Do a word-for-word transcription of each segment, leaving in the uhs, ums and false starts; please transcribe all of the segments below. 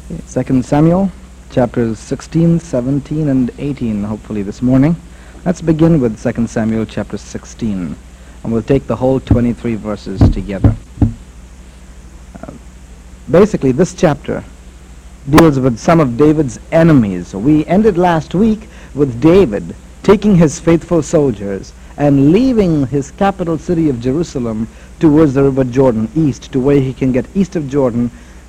Second Samuel, chapters sixteen, seventeen, and eighteen, hopefully this morning. Let's begin with Second Samuel chapter sixteen, and we'll take the whole twenty-three verses together. Uh, basically, this chapter deals with some of David's enemies. We ended last week with David taking his faithful soldiers and leaving his capital city of Jerusalem towards the river Jordan, east, to where he can get east of Jordan.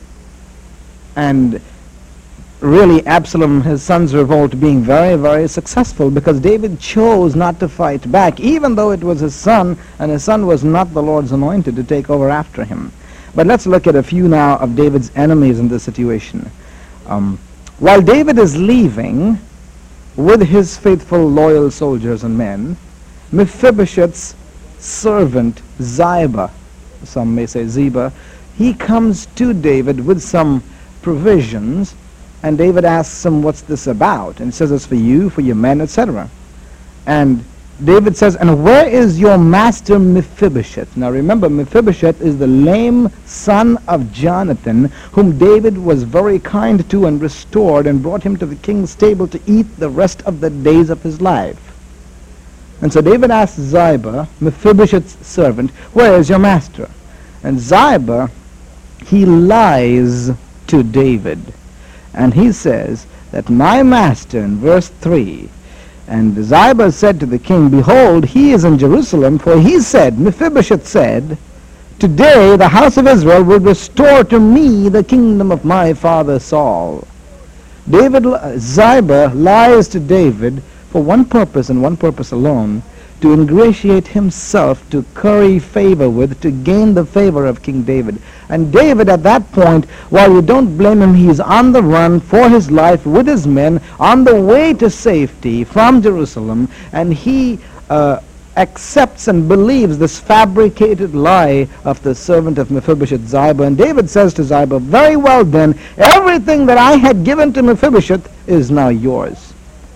And really, Absalom, his son's revolt, being very, very successful because David chose not to fight back, even though it was his son, and his son was not the Lord's anointed to take over after him. But let's look at a few now of David's enemies in this situation. Um, while David is leaving with his faithful, loyal soldiers and men, Mephibosheth's servant, Ziba, some may say Ziba, he comes to David with some provisions, and David asks him, what's this about? And he says, it's for you, for your men, et cetera. And David says, and where is your master Mephibosheth? Now remember, Mephibosheth is the lame son of Jonathan, whom David was very kind to and restored and brought him to the king's table to eat the rest of the days of his life. And so David asks Ziba, Mephibosheth's servant, where is your master? And Ziba, he lies to David. And he says that my master, in verse three, and Ziba said to the king, behold, he is in Jerusalem, for he said, Mephibosheth said, today the house of Israel will restore to me the kingdom of my father Saul. David, Ziba lies to David for one purpose and one purpose alone, to ingratiate himself, to curry favor with, to gain the favor of King David. And David at that point, while you don't blame him, he is on the run for his life with his men, on the way to safety from Jerusalem, and he uh, accepts and believes this fabricated lie of the servant of Mephibosheth, Ziba. And David says to Ziba, very well then, everything that I had given to Mephibosheth is now yours.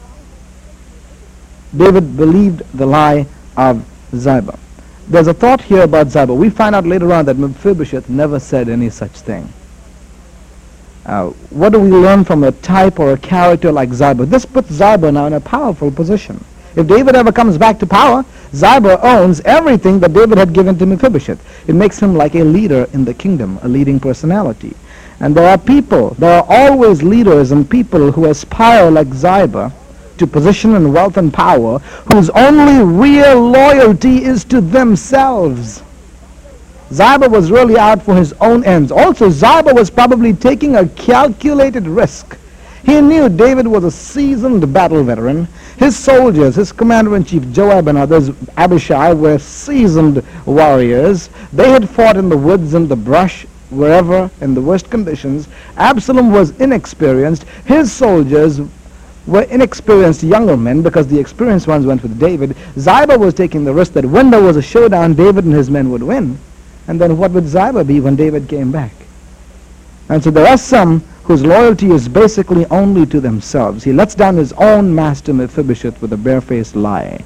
David believed the lie of Ziba. There's a thought here about Ziba. We find out later on that Mephibosheth never said any such thing. Uh, what do we learn from a type or a character like Ziba? This puts Ziba now in a powerful position. If David ever comes back to power, Ziba owns everything that David had given to Mephibosheth. It makes him like a leader in the kingdom, a leading personality. And there are people, there are always leaders and people who aspire like Ziba to position and wealth and power, whose only real loyalty is to themselves. Ziba was really out for his own ends. Also, Ziba was probably taking a calculated risk. He knew David was a seasoned battle veteran. His soldiers, his commander-in-chief Joab and others, Abishai, were seasoned warriors. They had fought in the woods and the brush, wherever, in the worst conditions. Absalom was inexperienced. His soldiers were inexperienced younger men, because the experienced ones went with David. Ziba was taking the risk that when there was a showdown, David and his men would win. And then what would Ziba be when David came back? And so there are some whose loyalty is basically only to themselves. He lets down his own master Mephibosheth with a barefaced lie.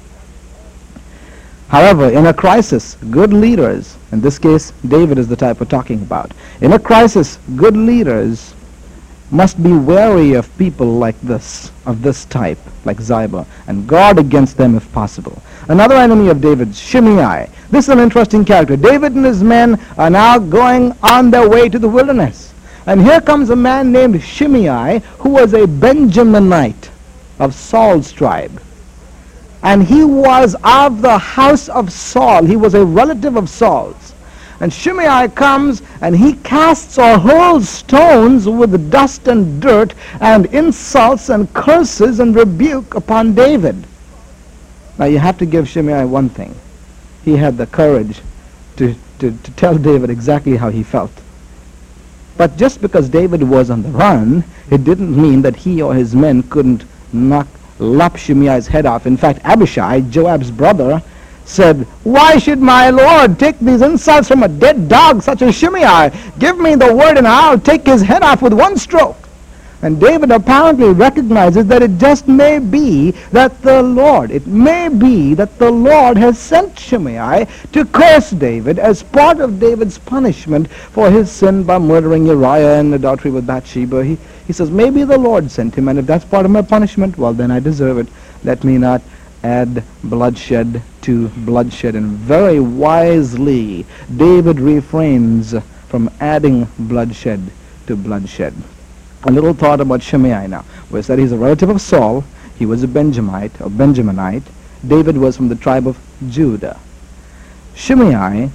However, in a crisis, good leaders, in this case, David is the type we're talking about. In a crisis, good leaders must be wary of people like this, of this type, like Ziba, and guard against them if possible. Another enemy of David's, Shimei. This is an interesting character. David and his men are now going on their way to the wilderness. And here comes a man named Shimei, who was a Benjaminite of Saul's tribe. And he was of the house of Saul. He was a relative of Saul's. And Shimei comes and he casts or hurls stones with dust and dirt and insults and curses and rebuke upon David. Now you have to give Shimei one thing. He had the courage to, to, to tell David exactly how he felt. But just because David was on the run, it didn't mean that he or his men couldn't knock, lop Shimei's head off. In fact, Abishai, Joab's brother, said, why should my lord take these insults from a dead dog such as Shimei? Give me the word and I'll take his head off with one stroke. And David apparently recognizes that it just may be that the Lord, it may be that the Lord has sent Shimei to curse David as part of David's punishment for his sin by murdering Uriah and adultery with Bathsheba. He, he says, maybe the Lord sent him, and if that's part of my punishment, well, then I deserve it. Let me not add bloodshed to bloodshed. And very wisely, David refrains from adding bloodshed to bloodshed. A little thought about Shimei now. We said he's a relative of Saul. He was a Benjamite, or Benjaminite. David was from the tribe of Judah. Shimei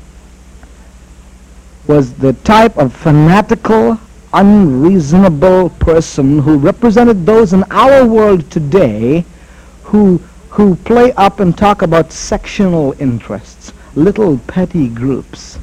was the type of fanatical, unreasonable person who represented those in our world today who who play up and talk about sectional interests, little petty groups.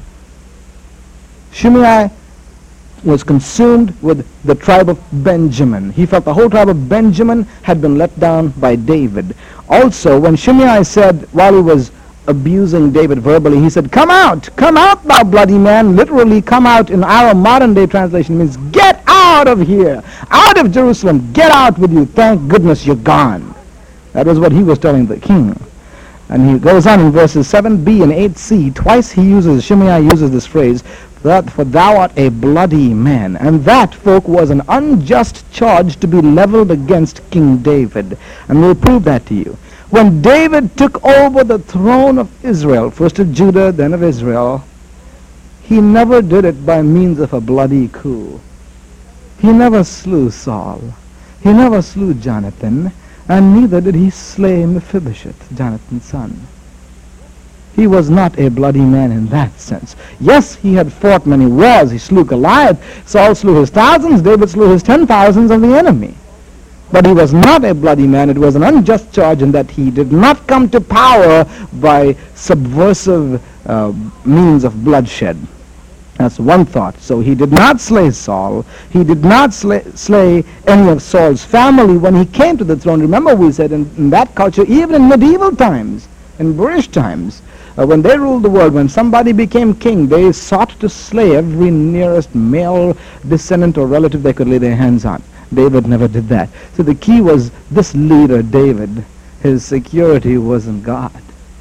Shimei was consumed with the tribe of Benjamin. He felt the whole tribe of Benjamin had been let down by David. Also, when Shimei said, while he was abusing David verbally, he said, "Come out! Come out, thou bloody man!" Literally, come out in our modern-day translation means, get out of here! Out of Jerusalem! Get out with you! Thank goodness you're gone! That was what he was telling the king. And he goes on in verses seven b and eight c. Twice he uses, Shimei uses this phrase, that for thou art a bloody man. And that, folk, was an unjust charge to be leveled against King David. And we'll prove that to you. When David took over the throne of Israel, first of Judah, then of Israel, he never did it by means of a bloody coup. He never slew Saul. He never slew Jonathan. And neither did he slay Mephibosheth, Jonathan's son. He was not a bloody man in that sense. Yes, he had fought many wars. He slew Goliath. Saul slew his thousands. David slew his ten thousands of the enemy. But he was not a bloody man. It was an unjust charge in that he did not come to power by subversive uh, means of bloodshed. That's one thought. So he did not slay Saul. He did not slay, slay any of Saul's family when he came to the throne. Remember, we said in, in that culture, even in medieval times, in British times, uh, when they ruled the world, when somebody became king, they sought to slay every nearest male descendant or relative they could lay their hands on. David never did that. So the key was this leader, David, his security was in God,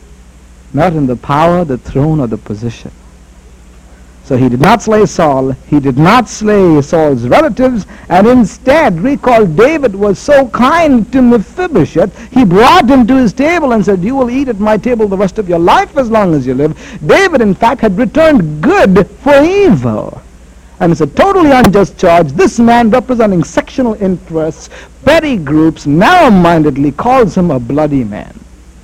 not in the power, the throne, or the position. So he did not slay Saul, he did not slay Saul's relatives, and instead, recall, David was so kind to Mephibosheth, he brought him to his table and said, "You will eat at my table the rest of your life as long as you live." David, in fact, had returned good for evil. And it's a totally unjust charge. This man, representing sectional interests, petty groups, narrow-mindedly calls him a bloody man.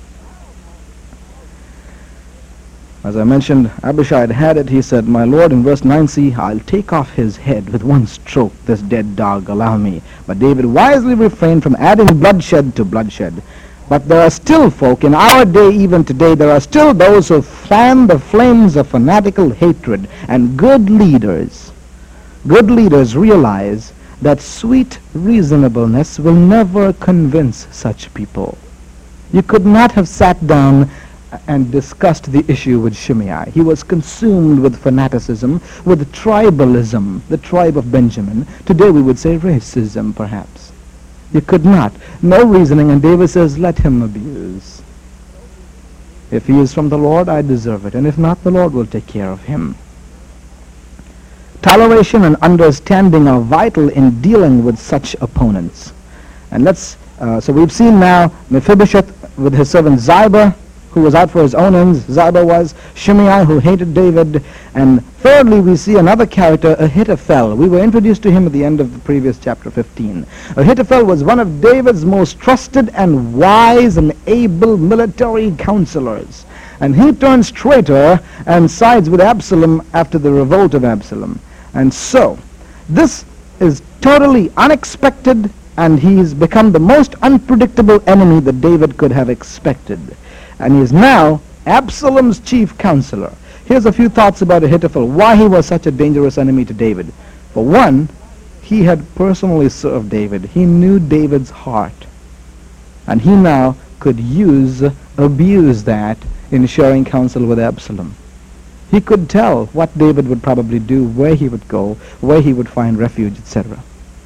As I mentioned, Abishai had had it. He said, "My lord," in verse nine c, "I'll take off his head with one stroke, this dead dog, allow me." But David wisely refrained from adding bloodshed to bloodshed. But there are still folk, in our day, even today, there are still those who fan the flames of fanatical hatred. And good leaders, good leaders realize that sweet reasonableness will never convince such people. You could not have sat down and discussed the issue with Shimei. He was consumed with fanaticism, with tribalism, the tribe of Benjamin. Today we would say racism, perhaps. You could not. No reasoning, and David says, let him abuse. If he is from the Lord, I deserve it, and if not, the Lord will take care of him. Toleration and understanding are vital in dealing with such opponents. And let's, uh, so we've seen now Mephibosheth with his servant Ziba, who was out for his own ends. Ziba was Shimei, who hated David. And thirdly, we see another character, Ahithophel. We were introduced to him at the end of the previous chapter fifteen. Ahithophel was one of David's most trusted and wise and able military counselors. And he turns traitor and sides with Absalom after the revolt of Absalom. And so, this is totally unexpected, and he's become the most unpredictable enemy that David could have expected. And he is now Absalom's chief counselor. Here's a few thoughts about Ahithophel, why he was such a dangerous enemy to David. For one, he had personally served David. He knew David's heart. And he now could use, abuse that in sharing counsel with Absalom. He could tell what David would probably do, where he would go, where he would find refuge, et cetera.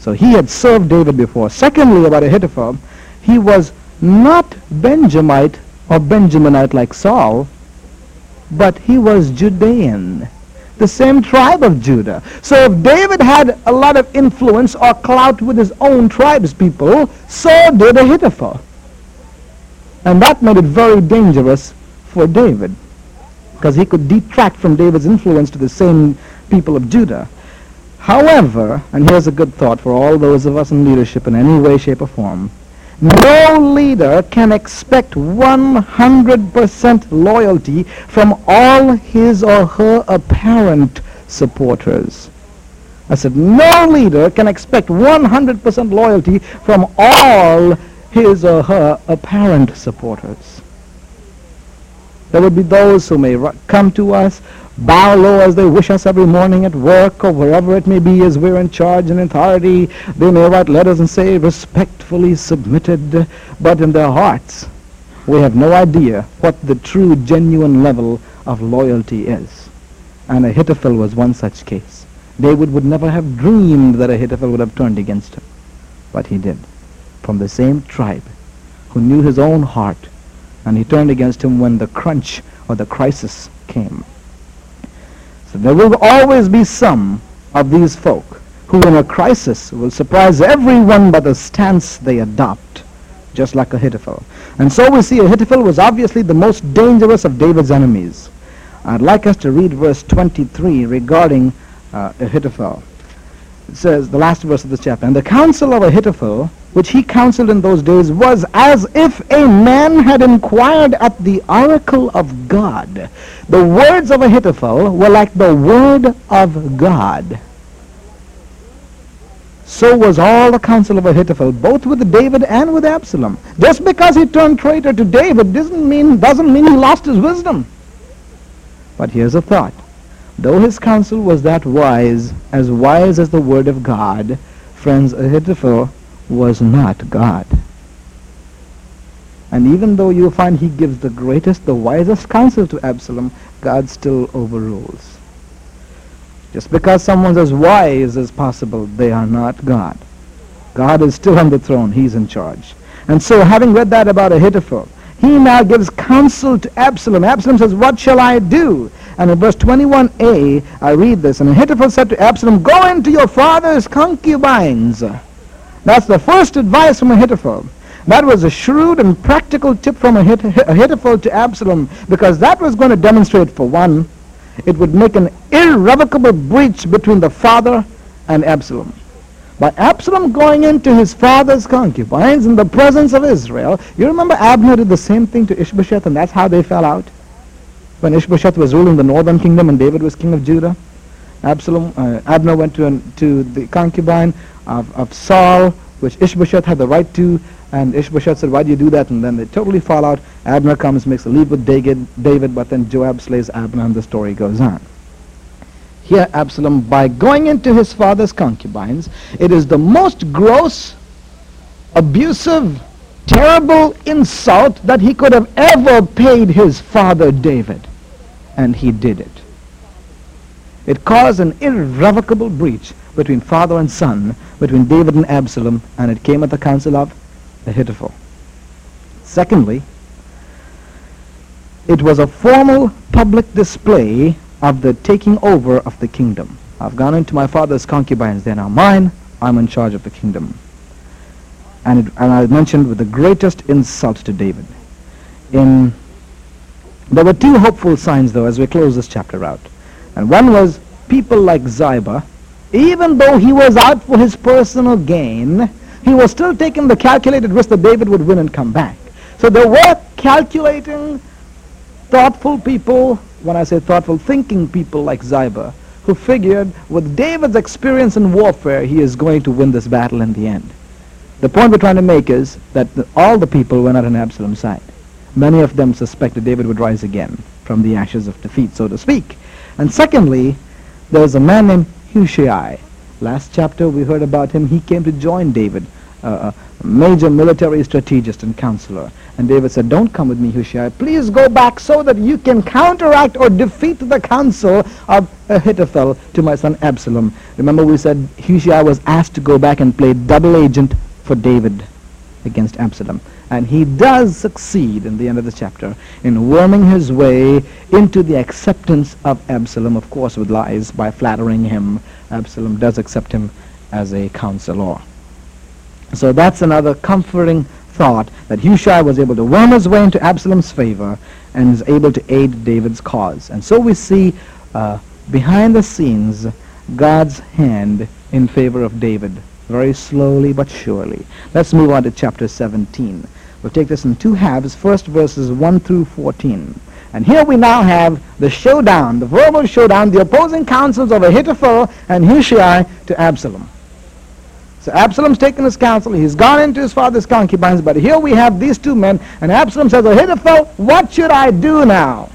So he had served David before. Secondly, about Ahithophel, he was not Benjamite or Benjaminite like Saul, but he was Judean, the same tribe of Judah. So if David had a lot of influence or clout with his own tribe's people, so did Ahithophel. And that made it very dangerous for David, because he could detract from David's influence to the same people of Judah. However, and here's a good thought for all those of us in leadership in any way, shape, or form, no leader can expect one hundred percent loyalty from all his or her apparent supporters. I said, no leader can expect one hundred percent loyalty from all his or her apparent supporters. There would be those who may come to us, bow low as they wish us every morning at work or wherever it may be as we're in charge and in authority. They may write letters and say, respectfully submitted, but in their hearts we have no idea what the true, genuine level of loyalty is. And Ahithophel was one such case. David would never have dreamed that Ahithophel would have turned against him, but he did, from the same tribe, who knew his own heart, and he turned against him when the crunch or the crisis came. So there will always be some of these folk who in a crisis will surprise everyone by the stance they adopt, just like Ahithophel. And so we see Ahithophel was obviously the most dangerous of David's enemies. I'd like us to read verse twenty-three regarding uh, Ahithophel. It says, the last verse of this chapter, and the counsel of Ahithophel, which he counseled in those days, was as if a man had inquired at the oracle of God. The words of Ahithophel were like the word of God. So was all the counsel of Ahithophel, both with David and with Absalom. Just because he turned traitor to David doesn't mean, doesn't mean he lost his wisdom. But here's a thought. Though his counsel was that wise, as wise as the word of God, friends, Ahithophel was not God. And even though you find he gives the greatest, the wisest counsel to Absalom, God still overrules. Just because someone's as wise as possible, they are not God. God is still on the throne. He's in charge. And so, having read that about Ahithophel, he now gives counsel to Absalom. Absalom says, what shall I do? And in verse twenty-one a, I read this, and Ahithophel said to Absalom, go into your father's concubines. That's the first advice from Ahithophel. That was a shrewd and practical tip from Ahithophel to Absalom, because that was going to demonstrate, for one, it would make an irrevocable breach between the father and Absalom. By Absalom going into his father's concubines in the presence of Israel, you remember Abner did the same thing to Ishbosheth, and that's how they fell out? When Ishbosheth was ruling the northern kingdom and David was king of Judah, Absalom, uh, Abner went to, an, to the concubine of, of Saul, which Ishbosheth had the right to, and Ishbosheth said, why do you do that? And then they totally fall out. Abner comes, makes a league with David, David, but then Joab slays Abner, and the story goes on. Here Absalom, by going into his father's concubines, it is the most gross, abusive, terrible insult that he could have ever paid his father David. And he did it. It caused an irrevocable breach between father and son, between David and Absalom, and it came at the counsel of Ahithophel. Secondly, it was a formal public display of the taking over of the kingdom. I've gone into my father's concubines, they're now mine, I'm in charge of the kingdom. And, it, and I mentioned with the greatest insult to David. In, there were two hopeful signs, though, as we close this chapter out. And one was people like Ziba, even though he was out for his personal gain, he was still taking the calculated risk that David would win and come back. So there were calculating, thoughtful people, when I say thoughtful, thinking people like Ziba, who figured with David's experience in warfare, he is going to win this battle in the end. The point we're trying to make is that the, all the people were not on Absalom's side. Many of them suspected David would rise again from the ashes of defeat, so to speak. And secondly, there was a man named Hushai. Last chapter we heard about him. He came to join David uh, a major military strategist and counselor. And David said, don't come with me, Hushai. Please go back so that you can counteract or defeat the counsel of Ahithophel to my son Absalom. Remember we said Hushai was asked to go back and play double agent for David against Absalom. And he does succeed in the end of the chapter in worming his way into the acceptance of Absalom, of course with lies, by flattering him. Absalom does accept him as a counselor. So that's another comforting thought, that Hushai was able to worm his way into Absalom's favor and is able to aid David's cause. And so we see uh, behind the scenes God's hand in favor of David, very slowly but surely. Let's move on to chapter seventeen. We'll take this in two halves, first verses one through fourteen. And here we now have the showdown, the verbal showdown, the opposing counsels of Ahithophel and Hushai to Absalom. So Absalom's taken his counsel, he's gone into his father's concubines, but here we have these two men, and Absalom says, Ahithophel, what should I do now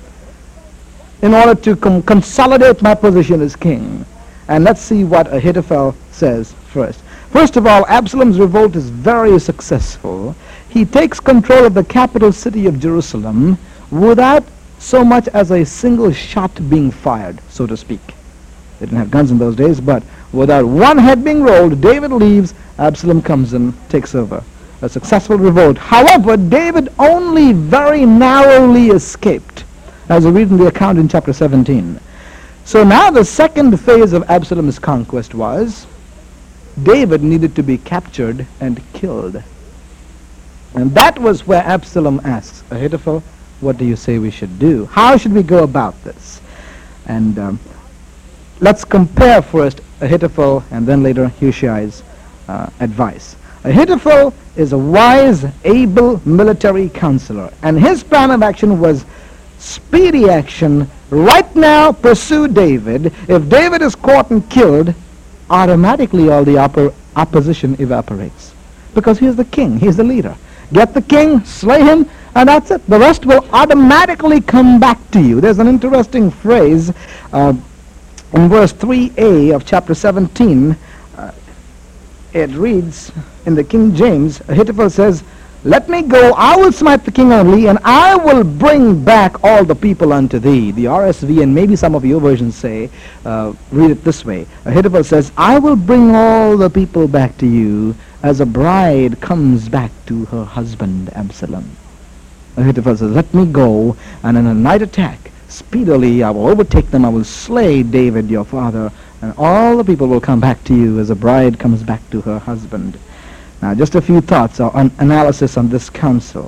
in order to com- consolidate my position as king? And let's see what Ahithophel says first. First of all, Absalom's revolt is very successful. He takes control of the capital city of Jerusalem without so much as a single shot being fired, so to speak. They didn't have guns in those days, but without one head being rolled, David leaves, Absalom comes in, takes over. A successful revolt. However, David only very narrowly escaped, as we read in the account in chapter seventeen. So now the second phase of Absalom's conquest was David needed to be captured and killed. And that was where Absalom asks, Ahithophel, what do you say we should do? How should we go about this? And um, let's compare first Ahithophel and then later Hushai's uh, advice. Ahithophel is a wise, able military counselor, and his plan of action was speedy action. Right now, pursue David. If David is caught and killed, automatically all the oppo- opposition evaporates, because he is the king, he is the leader. Get the king, slay him, and that's it. The rest will automatically come back to you. There's an interesting phrase uh, in verse three a of chapter seventeen. Uh, it reads in the King James, Ahithophel says, let me go, I will smite the king only, and I will bring back all the people unto thee. The R S V and maybe some of your versions say, uh, read it this way. Ahithophel says, I will bring all the people back to you as a bride comes back to her husband Absalom. Ahithophel says, let me go, and in a night attack, speedily I will overtake them, I will slay David your father, and all the people will come back to you as a bride comes back to her husband. Now, just a few thoughts or an analysis on this counsel.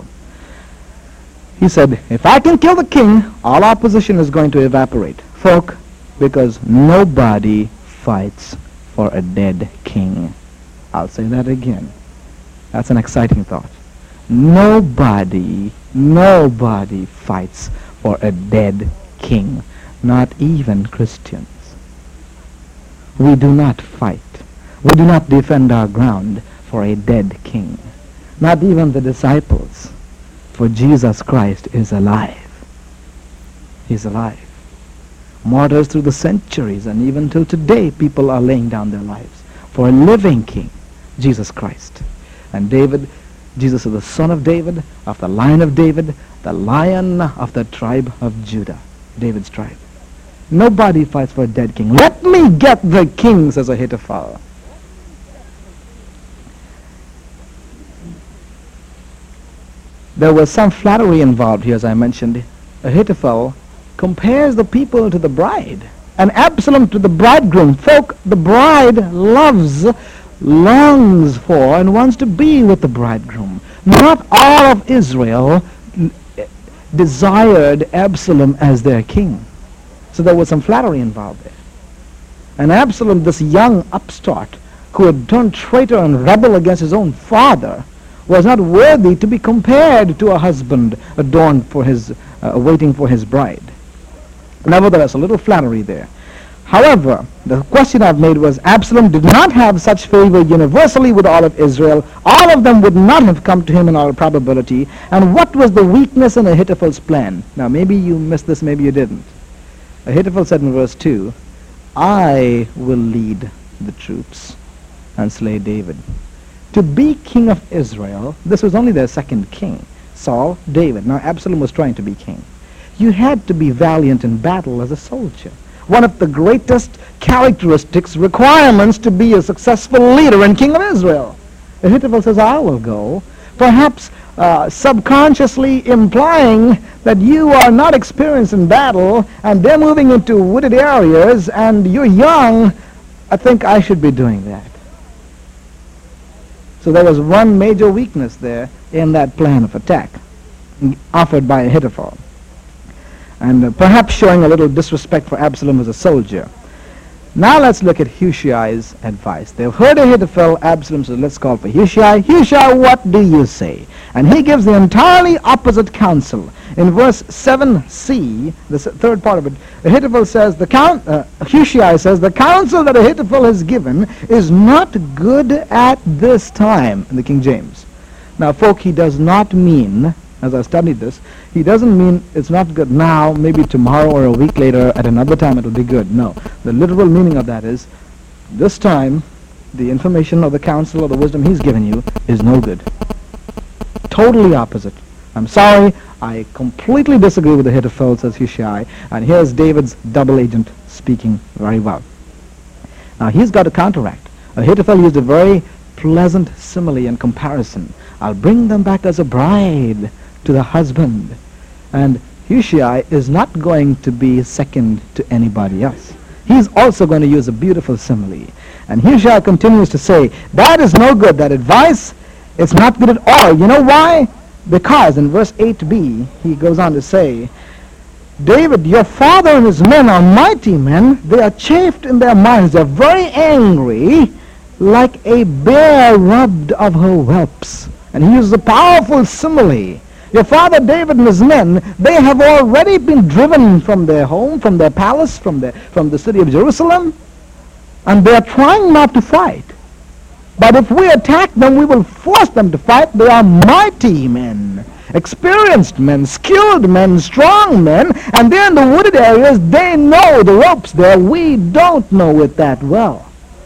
He said, if I can kill the king, all opposition is going to evaporate. Folk, because nobody fights for a dead king. I'll say that again. That's an exciting thought. Nobody, nobody fights for a dead king. Not even Christians. We do not fight. We do not defend our ground for a dead king. Not even the disciples. For Jesus Christ is alive. He's alive. Martyrs through the centuries and even till today, people are laying down their lives for a living king, Jesus Christ. And David, Jesus is the son of David, of the line of David, the lion of the tribe of Judah, David's tribe. Nobody fights for a dead king. Let me get the king, says Ahithophel. There was some flattery involved here, as I mentioned. Ahithophel compares the people to the bride, and Absalom to the bridegroom. Folk, the bride loves, longs for, and wants to be with the bridegroom. Not all of Israel desired Absalom as their king. So there was some flattery involved there. And Absalom, this young upstart who had turned traitor and rebel against his own father, was not worthy to be compared to a husband adorned for his, uh, waiting for his bride. Nevertheless, a little flattery there. However, the question I've made was Absalom did not have such favor universally with all of Israel. All of them would not have come to him in all probability. And what was the weakness in Ahithophel's plan? Now, maybe you missed this, maybe you didn't. Ahithophel said in verse two, I will lead the troops and slay David. to be king of Israel, this was only their second king, Saul, David. Now Absalom was trying to be king. You had to be valiant in battle as a soldier. One of the greatest characteristics, requirements to be a successful leader and king of Israel. Ahithophel says, I will go, perhaps uh, subconsciously implying that you are not experienced in battle and they're moving into wooded areas and you're young. I think I should be doing that. So there was one major weakness there in that plan of attack offered by Ahithophel. And uh, perhaps showing a little disrespect for Absalom as a soldier. Now let's look at Hushai's advice. They've heard Ahithophel. Absalom says, let's call for Hushai. Hushai, what do you say? And he gives the entirely opposite counsel. In verse seven c, the third part of it, Ahithophel says, the count, uh, Hushai says, the counsel that Ahithophel has given is not good at this time, in the King James. Now, folk, he does not mean, as I studied this, he doesn't mean it's not good now, maybe tomorrow or a week later, at another time it'll be good. No. The literal meaning of that is, this time, the information or the counsel or the wisdom he's given you is no good. Totally opposite. I'm sorry, I completely disagree with Ahithophel, says Hushai, and here's David's double agent speaking very well. Now he's got to counteract. Ahithophel used a very pleasant simile and comparison. I'll bring them back as a bride to the husband. And Hushai is not going to be second to anybody else. He's also going to use a beautiful simile. And Hushai continues to say, that is no good. That advice, it's not good at all. You know why? Because in verse eight b, he goes on to say, David, your father and his men are mighty men. They are chafed in their minds. They're very angry, like a bear robbed of her whelps. And he uses a powerful simile. Your father David and his men, they have already been driven from their home, from their palace, from the, from the city of Jerusalem, and they are trying not to fight. But if we attack them, we will force them to fight. They are mighty men, experienced men, skilled men, strong men, and they're in the wooded areas. They know the ropes there. We don't know it that well.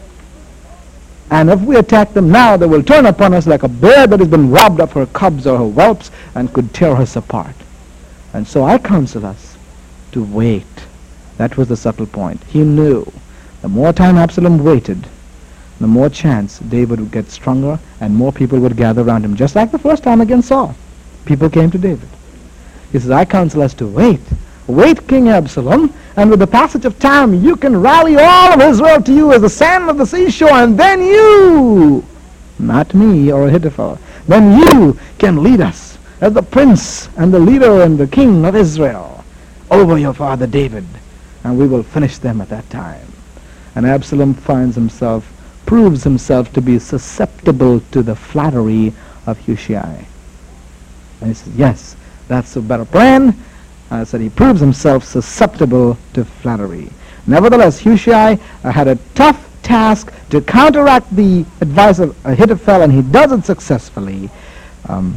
And if we attack them now, they will turn upon us like a bear that has been robbed of her cubs or her whelps and could tear us apart. And so I counsel us to wait. That was the subtle point. He knew the more time Absalom waited, the more chance David would get stronger and more people would gather around him. Just like the first time against Saul. People came to David. He says, I counsel us to wait. Wait, King Absalom, and with the passage of time, you can rally all of Israel to you as the sand of the seashore, and then you, not me or Ahithophel, then you can lead us as the prince and the leader and the king of Israel over your father David, and we will finish them at that time. And Absalom finds himself, proves himself to be susceptible to the flattery of Hushai. And he says, yes, that's a better plan. Uh, so he proves himself susceptible to flattery. Nevertheless, Hushai uh, had a tough task to counteract the advice of Ahithophel, and he does it successfully. Um,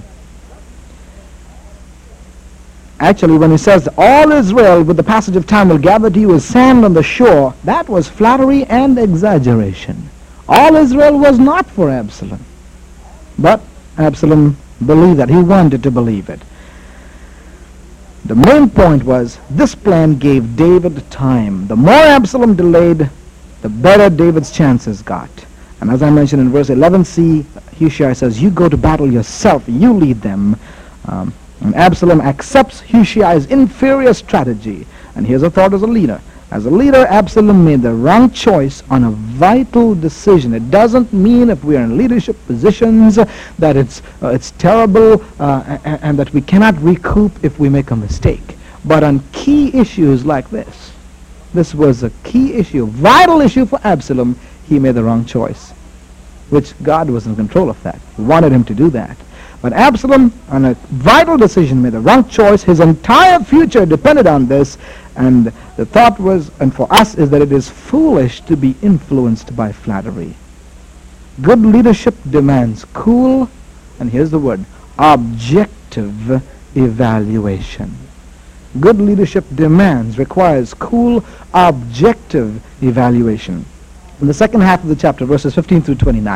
actually, when he says, all Israel with the passage of time will gather to you as sand on the shore, that was flattery and exaggeration. All Israel was not for Absalom. But Absalom believed that. He wanted to believe it. The main point was this plan gave David time. The more Absalom delayed, the better David's chances got. And as I mentioned in verse eleven c, Hushai says, you go to battle yourself, you lead them. Um, and Absalom accepts Hushai's inferior strategy. And here's a thought as a leader. As a leader, Absalom made the wrong choice on a vital decision. It doesn't mean if we are in leadership positions uh, that it's uh, it's terrible uh, and, and that we cannot recoup if we make a mistake. But on key issues like this, this was a key issue, vital issue for Absalom, he made the wrong choice, which God was in control of that. He wanted him to do that. But Absalom, on a vital decision, made the wrong choice. His entire future depended on this. And the thought was, and for us, is that it is foolish to be influenced by flattery. Good leadership demands cool, and here's the word, objective evaluation. Good leadership demands, requires cool, objective evaluation. In the second half of the chapter, verses fifteen through twenty-nine,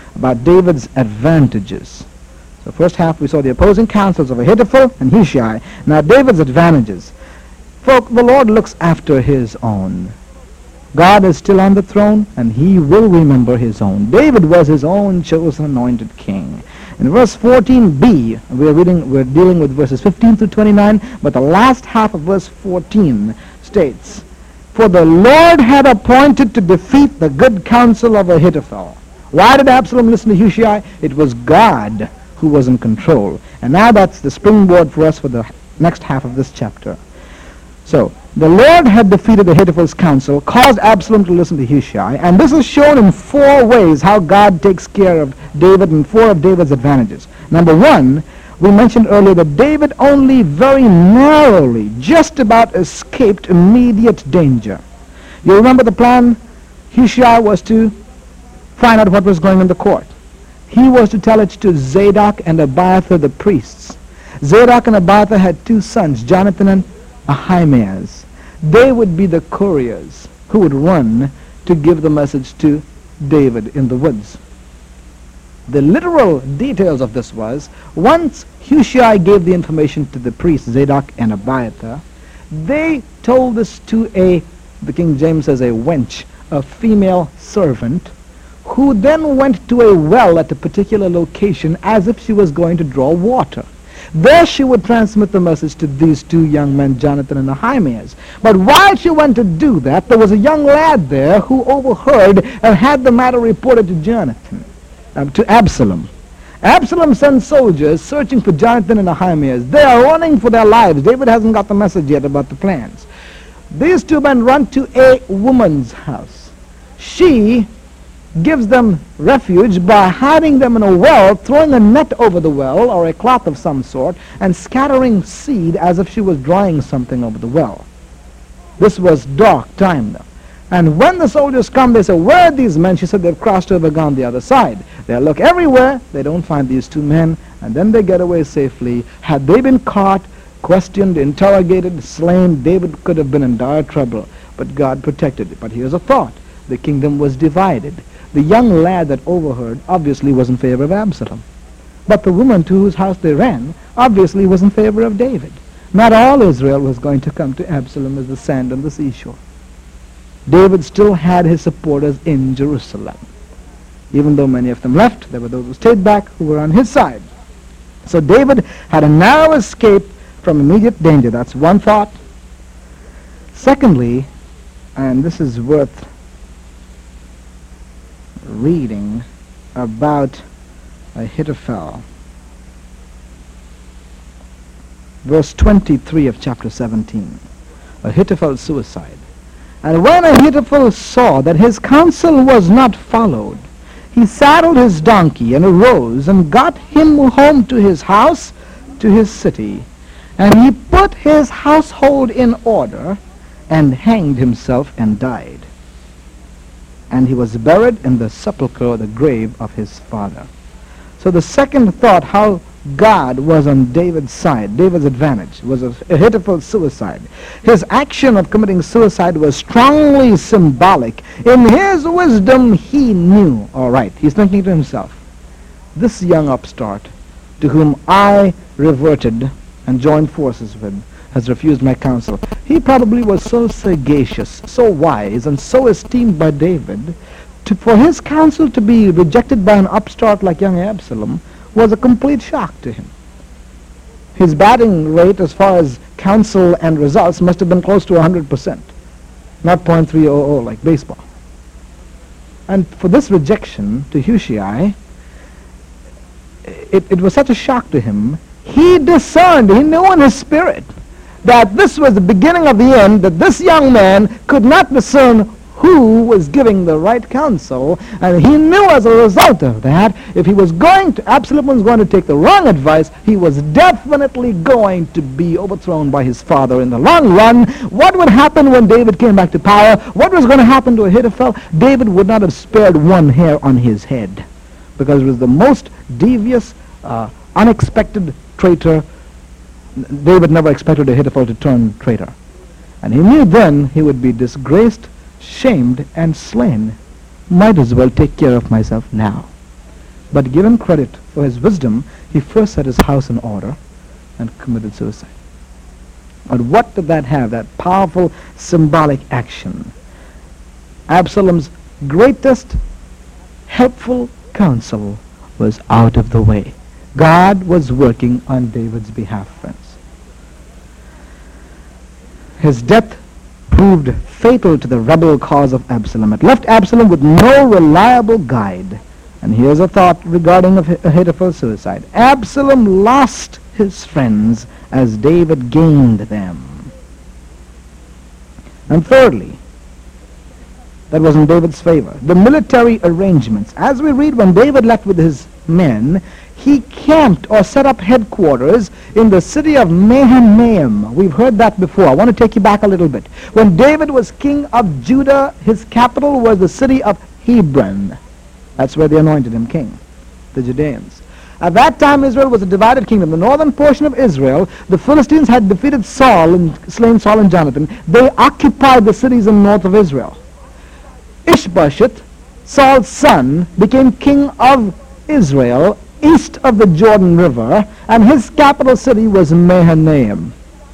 about David's advantages. So first half we saw the opposing counsels of Ahithophel and Hushai. Now David's advantages. Folk, the Lord looks after his own. God is still on the throne, and he will remember his own. David was his own chosen anointed king. In verse fourteen b, we're reading, we're dealing with verses fifteen through twenty-nine, but the last half of verse fourteen states, "For the Lord had appointed to defeat the good counsel of Ahithophel." Why did Absalom listen to Hushai? It was God who was in control. And now that's the springboard for us for the next half of this chapter. So, the Lord had defeated Ahithophel's counsel, caused Absalom to listen to Hushai, and this is shown in four ways how God takes care of David and four of David's advantages. Number one, we mentioned earlier that David only very narrowly, just about escaped immediate danger. You remember the plan? Hushai was to find out what was going on in the court. He was to tell it to Zadok and Abiathar the priests. Zadok and Abiathar had two sons, Jonathan and Ahimaaz. They would be the couriers who would run to give the message to David in the woods. The literal details of this was, once Hushai gave the information to the priests, Zadok and Abiathar, they told this to a, the King James says, a wench, a female servant, who then went to a well at a particular location as if she was going to draw water. There she would transmit the message to these two young men, Jonathan and Ahimaaz. But while she went to do that, there was a young lad there who overheard and had the matter reported to Jonathan, um, to Absalom. Absalom sends soldiers searching for Jonathan and Ahimaaz. They are running for their lives. David hasn't got the message yet about the plans. These two men run to a woman's house. She gives them refuge by hiding them in a well, throwing a net over the well, or a cloth of some sort, and scattering seed as if she was drying something over the well. This was dark time, though. And when the soldiers come, they say, "Where are these men?" She said, "They've crossed over, gone the other side." They look everywhere. They don't find these two men, and then they get away safely. Had they been caught, questioned, interrogated, slain, David could have been in dire trouble. But God protected it. But here's a thought. The kingdom was divided. The young lad that overheard obviously was in favor of Absalom. But the woman to whose house they ran obviously was in favor of David. Not all Israel was going to come to Absalom as the sand on the seashore. David still had his supporters in Jerusalem. Even though many of them left, there were those who stayed back who were on his side. So David had a narrow escape from immediate danger. That's one thought. Secondly, and this is worth reading about Ahithophel. Verse twenty-three of chapter seventeen. Ahithophel's suicide. "And when Ahithophel saw that his counsel was not followed, he saddled his donkey and arose and got him home to his house, to his city. And he put his household in order and hanged himself and died. And he was buried in the sepulchre, the grave of his father." So the second thought, how God was on David's side, David's advantage, was Ahithophel's suicide. His action of committing suicide was strongly symbolic. In his wisdom, he knew, all right, he's thinking to himself, this young upstart to whom I reverted and joined forces with has refused my counsel. He probably was so sagacious, so wise, and so esteemed by David, to, for his counsel to be rejected by an upstart like young Absalom was a complete shock to him. His batting rate as far as counsel and results must have been close to one hundred percent, not point three hundred like baseball. And for this rejection to Hushai, it, it was such a shock to him. He discerned, he knew in his spirit that this was the beginning of the end, that this young man could not discern who was giving the right counsel, and he knew as a result of that, if he was going to, Absalom was going to take the wrong advice, he was definitely going to be overthrown by his father in the long run. What would happen when David came back to power? What was going to happen to Ahithophel? David would not have spared one hair on his head, because it was the most devious, uh, unexpected traitor. David never expected Ahithophel to turn traitor. And he knew then he would be disgraced, shamed, and slain. Might as well take care of myself now. But given credit for his wisdom, he first set his house in order and committed suicide. But what did that have? That powerful symbolic action. Absalom's greatest helpful counsel was out of the way. God was working on David's behalf, friends. His death proved fatal to the rebel cause of Absalom. It left Absalom with no reliable guide. And here's a thought regarding Ahithophel's suicide. Absalom lost his friends as David gained them. And thirdly, that was in David's favor, the military arrangements. As we read, when David left with his men, he camped or set up headquarters in the city of Mahanaim. We've heard that before. I want to take you back a little bit. When David was king of Judah, his capital was the city of Hebron. That's where they anointed him king, the Judeans. At that time, Israel was a divided kingdom. The northern portion of Israel, the Philistines had defeated Saul and slain Saul and Jonathan. They occupied the cities in north of Israel. Ishbosheth, Saul's son, became king of Israel east of the Jordan River, and his capital city was Mahanaim.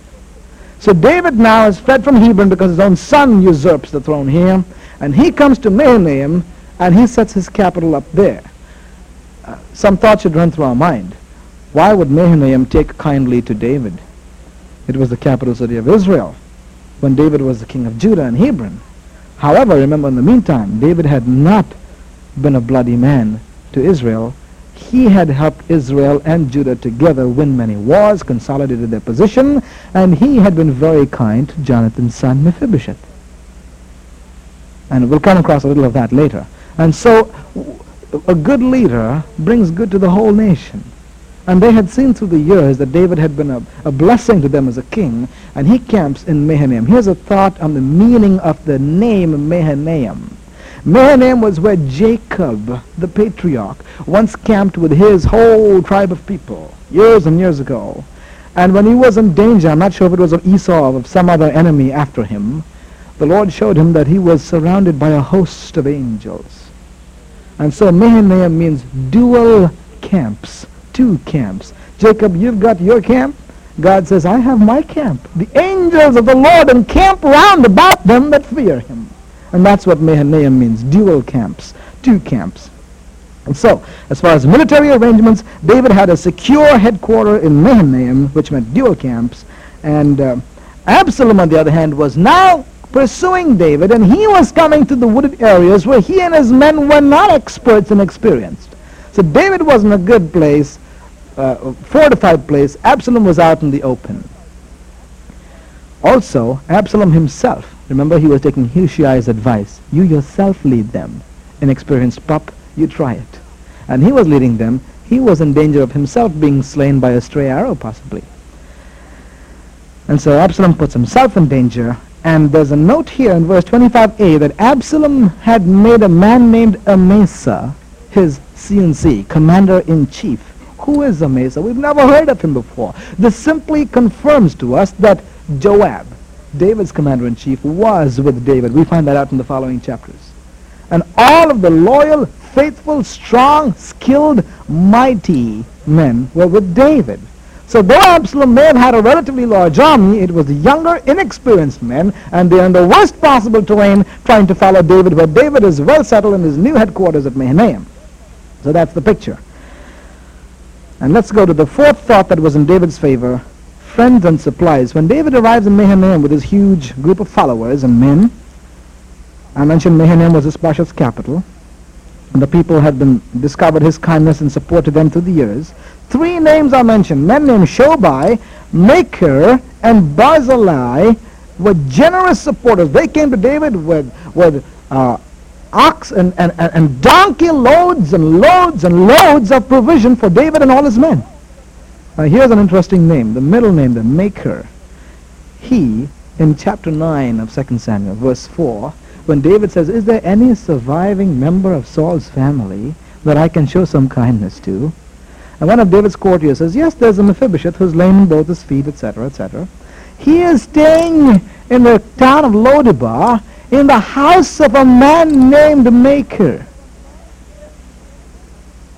So David now has fled from Hebron because his own son usurps the throne here, and he comes to Mahanaim, and he sets his capital up there. Uh, some thought should run through our mind. Why would Mahanaim take kindly to David? It was the capital city of Israel when David was the king of Judah and Hebron. However, remember, in the meantime, David had not been a bloody man to Israel. He had helped Israel and Judah together win many wars, consolidated their position, and he had been very kind to Jonathan's son Mephibosheth. And we'll come across a little of that later. And so a good leader brings good to the whole nation. And they had seen through the years that David had been a, a blessing to them as a king, and he camps in Mahanaim. Here's a thought on the meaning of the name Mahanaim. Mahanaim was where Jacob, the patriarch, once camped with his whole tribe of people years and years ago. And when he was in danger, I'm not sure if it was of Esau or of some other enemy after him, the Lord showed him that he was surrounded by a host of angels. And so Mahanaim means dual camps, two camps. Jacob, you've got your camp. God says, I have my camp. The angels of the Lord encamp round about them that fear him. And that's what Mahanaim means, dual camps, two camps. And so, as far as military arrangements, David had a secure headquarters in Mahanaim, which meant dual camps. And uh, Absalom, on the other hand, was now pursuing David, and he was coming to the wooded areas where he and his men were not experts and experienced. So David was in a good place, uh, fortified place. Absalom was out in the open. Also, Absalom himself, remember, he was taking Hushai's advice. You yourself lead them. Inexperienced pup, you try it. And he was leading them. He was in danger of himself being slain by a stray arrow, possibly. And so Absalom puts himself in danger. And there's a note here in verse twenty-five a that Absalom had made a man named Amasa his C N C, commander-in-chief. Who is Amasa? We've never heard of him before. This simply confirms to us that Joab, David's commander-in-chief, was with David. We find that out in the following chapters. And all of the loyal, faithful, strong, skilled, mighty men were with David. So though Absalom may have had a relatively large army, it was the younger, inexperienced men, and they're in the worst possible terrain trying to follow David, where David is well settled in his new headquarters at Mahanaim. So that's the picture. And let's go to the fourth thought that was in David's favor, friends and supplies. When David arrives in Mahanaim with his huge group of followers and men, I mentioned Mahanaim was Ishbosheth's capital, and the people had been discovered his kindness and support to them through the years. Three names are mentioned. Men named Shobai, Maker, and Barzillai were generous supporters. They came to David with, with uh, ox and, and, and donkey loads and loads and loads of provision for David and all his men. Now here's an interesting name, the middle name, the Maker. He, in chapter nine of Second Samuel, verse four, when David says, is there any surviving member of Saul's family that I can show some kindness to? And one of David's courtiers says, yes, there's a Mephibosheth who's lame in both his feet, et cetera, et cetera. He is staying in the town of Lodebar in the house of a man named Maker.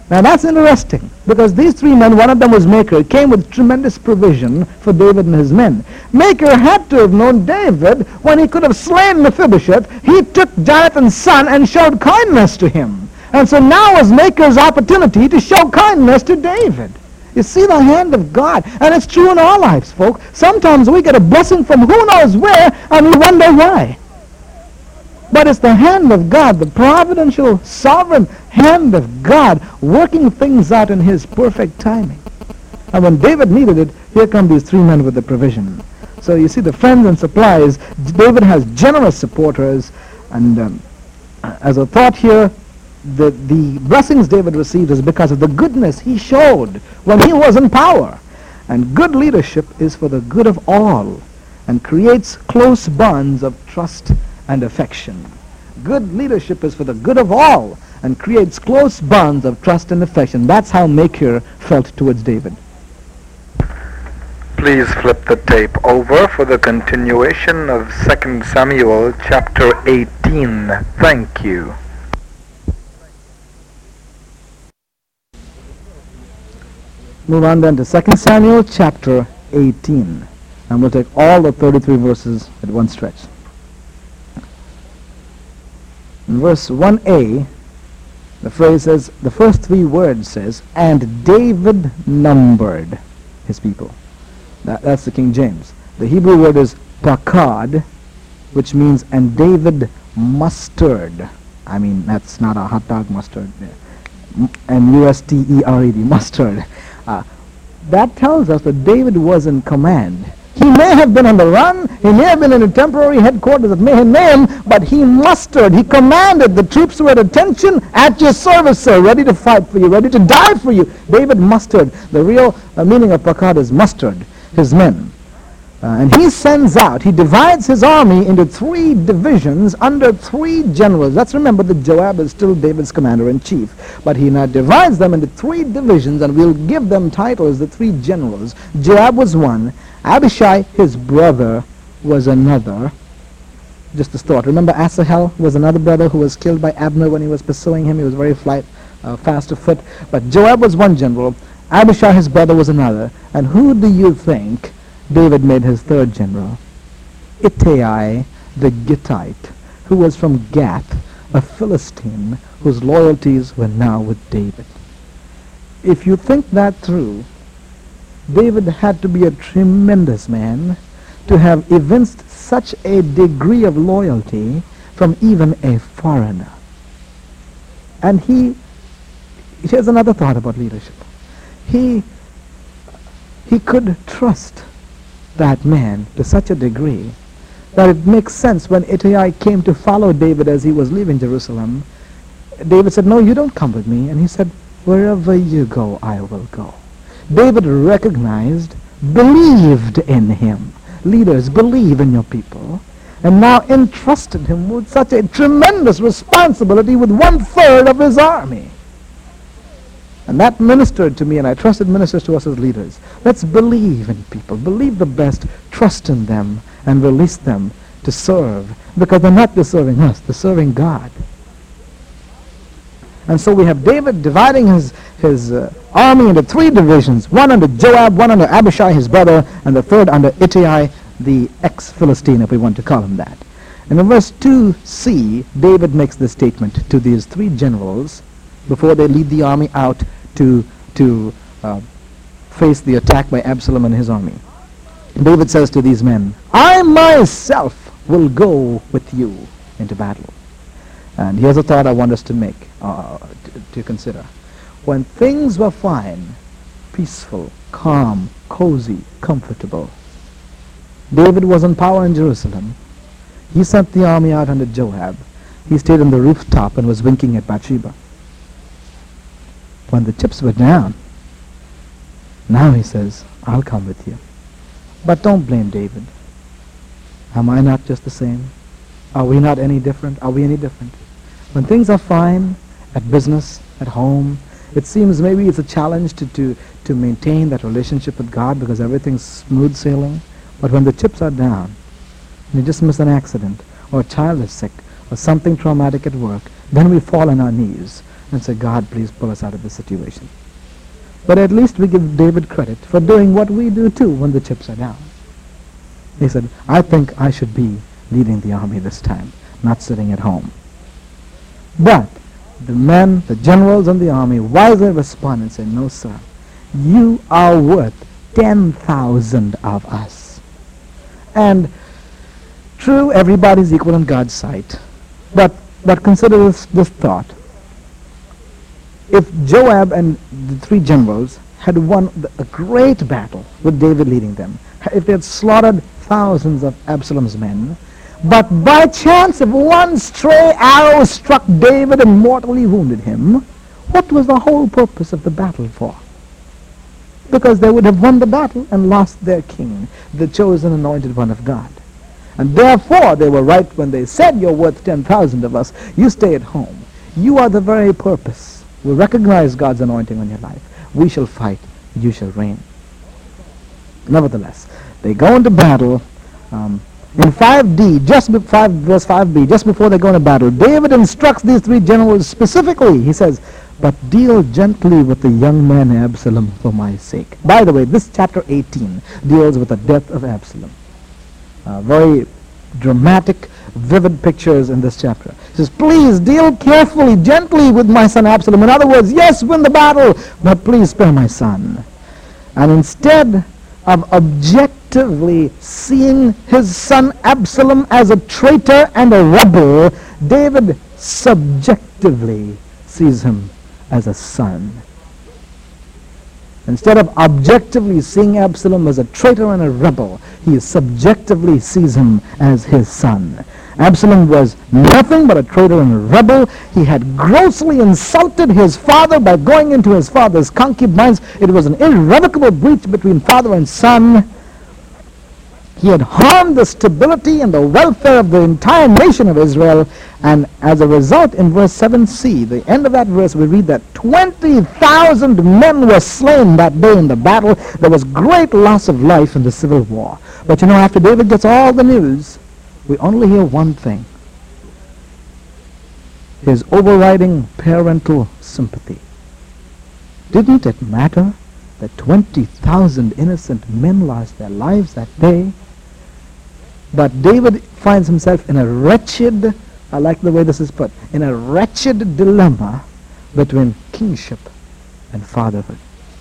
Now that's interesting, because these three men, one of them was Machir, came with tremendous provision for David and his men. Machir had to have known David when he could have slain Mephibosheth. He took Jonathan's son and showed kindness to him. And so now was Machir's opportunity to show kindness to David. You see the hand of God, and it's true in our lives, folks. Sometimes we get a blessing from who knows where, and we wonder why. But it's the hand of God, the providential, sovereign hand of God, working things out in his perfect timing. And when David needed it, here come these three men with the provision. So you see the friends and supplies. David has generous supporters. And um, as a thought here, the, the blessings David received is because of the goodness he showed when he was in power. And good leadership is for the good of all and creates close bonds of trust and affection. Good leadership is for the good of all and creates close bonds of trust and affection. That's how Machir felt towards David. Please flip the tape over for the continuation of Second Samuel chapter eighteen. Thank you. Move on then to Second Samuel chapter eighteen. And we'll take all the thirty-three verses at one stretch. In verse one a, the phrase says, the first three words says, and David numbered his people. That, that's the King James. The Hebrew word is pakad, which means, and David mustered. I mean, that's not a hot dog mustard. M U S T E R E D, mustard. Uh, that tells us that David was in command. He may have been on the run, he may have been in a temporary headquarters at Mahanaim, but he mustered, he commanded the troops who had attention, at your service, sir, ready to fight for you, ready to die for you. David mustered. The real uh, meaning of pakad is mustered, his men. Uh, and he sends out, he divides his army into three divisions under three generals. Let's remember that Joab is still David's commander-in-chief. But he now divides them into three divisions, and we'll give them titles, the three generals. Joab was one. Abishai, his brother, was another. Just a thought. Remember Asahel was another brother who was killed by Abner when he was pursuing him. He was very flight, uh, fast of foot. But Joab was one general. Abishai, his brother, was another. And who do you think David made his third general? Ittai the Gittite, who was from Gath, a Philistine whose loyalties were now with David. If you think that through, David had to be a tremendous man to have evinced such a degree of loyalty from even a foreigner. And he, here's another thought about leadership. He, he could trust that man to such a degree that it makes sense when Ittai came to follow David as he was leaving Jerusalem. David said, no, you don't come with me. And he said, wherever you go, I will go. David recognized, believed in him. Leaders, believe in your people. And now entrusted him with such a tremendous responsibility with one-third of his army. And that ministered to me, and I trust it ministers to us as leaders. Let's believe in people. Believe the best, trust in them, and release them to serve. Because they're not just serving us, they're serving God. And so we have David dividing his, his uh, army into three divisions, one under Joab, one under Abishai, his brother, and the third under Ittai, the ex-Philistine, if we want to call him that. And in verse two c, David makes this statement to these three generals before they lead the army out to, to uh, face the attack by Absalom and his army. David says to these men, I myself will go with you into battle. And here's a thought I want us to make, uh, to, to consider. When things were fine, peaceful, calm, cozy, comfortable, David was in power in Jerusalem. He sent the army out under Joab. He stayed on the rooftop and was winking at Bathsheba. When the chips were down, now he says, I'll come with you. But don't blame David. Am I not just the same? Are we not any different? Are we any different? When things are fine, at business, at home, it seems maybe it's a challenge to, to, to maintain that relationship with God because everything's smooth sailing. But when the chips are down, and you just miss an accident, or a child is sick, or something traumatic at work, then we fall on our knees and say, God, please pull us out of this situation. But at least we give David credit for doing what we do too when the chips are down. He said, I think I should be leading the army this time, not sitting at home. But the men, the generals in the army wisely respond and say, no, sir, you are worth ten thousand of us. And true, everybody's equal in God's sight. But, but consider this, this thought. If Joab and the three generals had won a great battle with David leading them, if they had slaughtered thousands of Absalom's men, but by chance if one stray arrow struck David and mortally wounded him, what was the whole purpose of the battle for? Because they would have won the battle and lost their king, the chosen anointed one of God. And therefore they were right when they said, you're worth ten thousand of us, you stay at home. You are the very purpose. We recognize God's anointing on your life. We shall fight, you shall reign. Nevertheless, they go into battle. Um, in five D, just be, five, verse five B, just before they go into battle, David instructs these three generals specifically. He says, but deal gently with the young man Absalom for my sake. By the way, this chapter eighteen deals with the death of Absalom. Uh, very dramatic, vivid pictures in this chapter. He says, please deal carefully, gently with my son Absalom. In other words, yes, win the battle, but please spare my son. And instead of objectively seeing his son Absalom as a traitor and a rebel, David subjectively sees him as a son. Instead of objectively seeing Absalom as a traitor and a rebel, he subjectively sees him as his son. Absalom was nothing but a traitor and a rebel. He had grossly insulted his father by going into his father's concubines. It was an irrevocable breach between father and son. He had harmed the stability and the welfare of the entire nation of Israel. And as a result, in verse seven C, the end of that verse, we read that twenty thousand men were slain that day in the battle. There was great loss of life in the civil war. But you know, after David gets all the news, we only hear one thing: his overriding parental sympathy. Didn't it matter that twenty thousand innocent men lost their lives that day? But David finds himself in a wretched, I like the way this is put, in a wretched dilemma between kingship and fatherhood.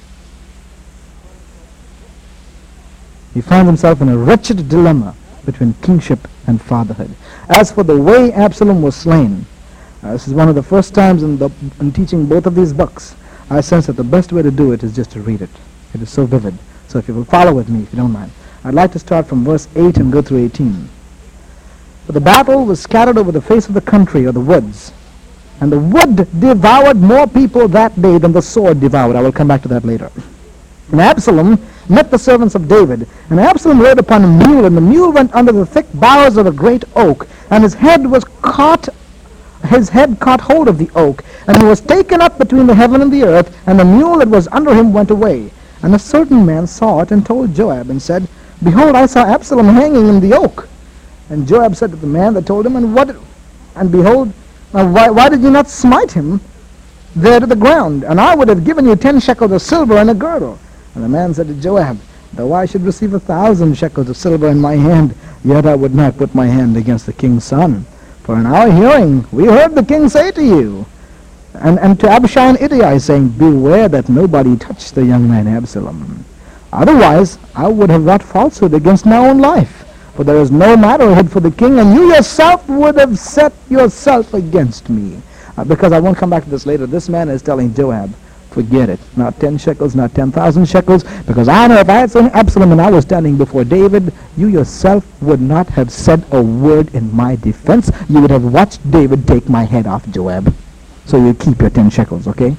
He finds himself in a wretched dilemma between kingship and fatherhood. As for the way Absalom was slain, uh, this is one of the first times in, the, in teaching both of these books, I sense that the best way to do it is just to read it. It is so vivid. So if you will follow with me, if you don't mind. I'd like to start from verse eight and go through eighteen. But the battle was scattered over the face of the country or the woods, and the wood devoured more people that day than the sword devoured. I will come back to that later. And Absalom met the servants of David, and Absalom rode upon a mule, and the mule went under the thick boughs of a great oak, and his head was caught his head caught hold of the oak, and he was taken up between the heaven and the earth, and the mule that was under him went away. And a certain man saw it and told Joab and said, behold, I saw Absalom hanging in the oak. And Joab said to the man that told him, and what? And behold, uh, why, why did you not smite him there to the ground? And I would have given you ten shekels of silver and a girdle. And the man said to Joab, though I should receive a thousand shekels of silver in my hand, yet I would not put my hand against the king's son. For in our hearing we heard the king say to you, and, and to Abishai and Ittai, saying, beware that nobody touch the young man Absalom. Otherwise I would have wrought falsehood against my own life. For there is no matter hid for the king, and you yourself would have set yourself against me. Uh, because I won't come back to this later. This man is telling Joab, forget it. Not ten shekels, not ten thousand shekels. Because I know if I had seen Absalom and I was standing before David, you yourself would not have said a word in my defense. You would have watched David take my head off, Joab. So you keep your ten shekels, okay?